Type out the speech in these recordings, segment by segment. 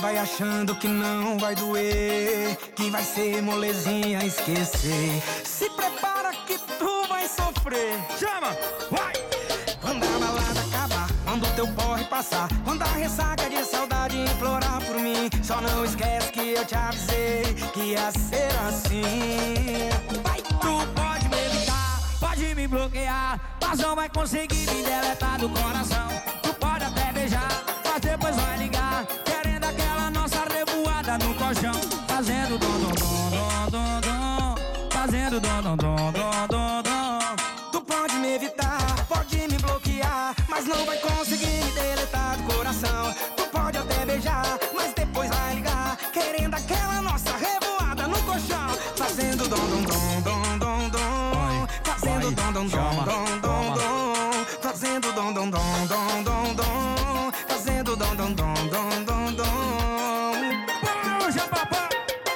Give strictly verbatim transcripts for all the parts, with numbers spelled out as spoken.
vai achando que não vai doer, que vai ser molezinha esquecer. Se prepara que tu vai sofrer. Chama, vai! Quando a balada acabar, quando teu porre passar, quando a ressaca de saudade implorar por mim, só não esquece que eu te avisei que ia ser assim. Vai, Tu pode me evitar, pode me bloquear, mas não vai conseguir me deletar do coração. Tu pode até beijar, mas depois vai ligar, querendo aquela nossa revoada no colchão. Fazendo dom, dom, dom, dom, dom, dom, fazendo dom, dom, dom, dom, dom, dom. tu pode me evitar, pode me bloquear, mas não vai conseguir me deletar do coração. Tu pode até beijar, mas depois vai ligar, querendo aquela nossa revoada no colchão. Fazendo dom, dom, dom, dom, dom, dom, fazendo dom, dom, dom, dom, dom, dom, fazendo dom, dom, dom, dom, dom, dom, fazendo dom, dom, dom, dom, dom, dom. Puxa, papai!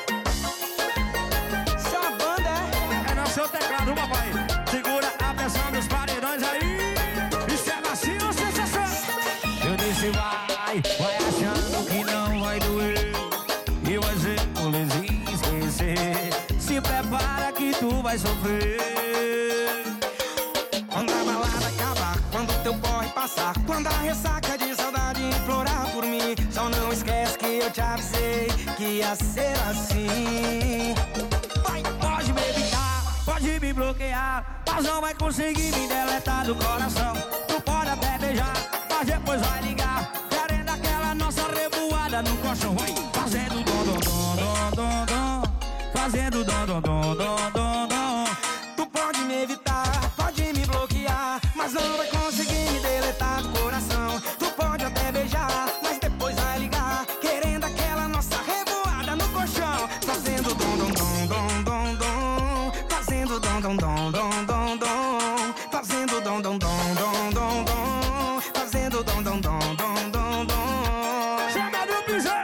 Isso é uma banda, é? É no seu teclado, papai. Segura a pressão dos paredões aí. Isso é macio ou sensação? Eu disse vai, vai achando que não vai doer, e vai ser molezinha esquecer. Se prepara que tu vai sofrer. Quando a balada acabar, quando teu porre passar, quando a ressaca de saudade implorar por mim, só não esquece que eu te avisei que ia ser assim. Vai, pode me evitar, pode me bloquear, mas não vai conseguir me deletar do coração. Tu pode até beijar, mas depois vai ligar, querendo aquela nossa revoada no colchão. Vai, fazendo dom, dom, dom, dom, dom, dom, fazendo dom, dom, dom, dom, dom, dom. Tu pode me evitar, pode me bloquear, mas não vai conseguir me deletar do coração. Tu pode até beijar, mas depois vai ligar, querendo aquela nossa revoada no colchão. Fazendo dom, dom, dom, dom, dom, dom, fazendo dom, dom, dom, dom, dom, dom, fazendo dom, dom, dom, dom, dom, dom, fazendo dom, dom, dom, dom, dom, dom. Chama do piseiro!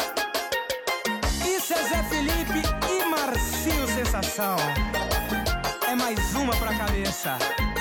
Isso é Zé Felipe e Marcinho Sensação. É mais uma pra cabeça.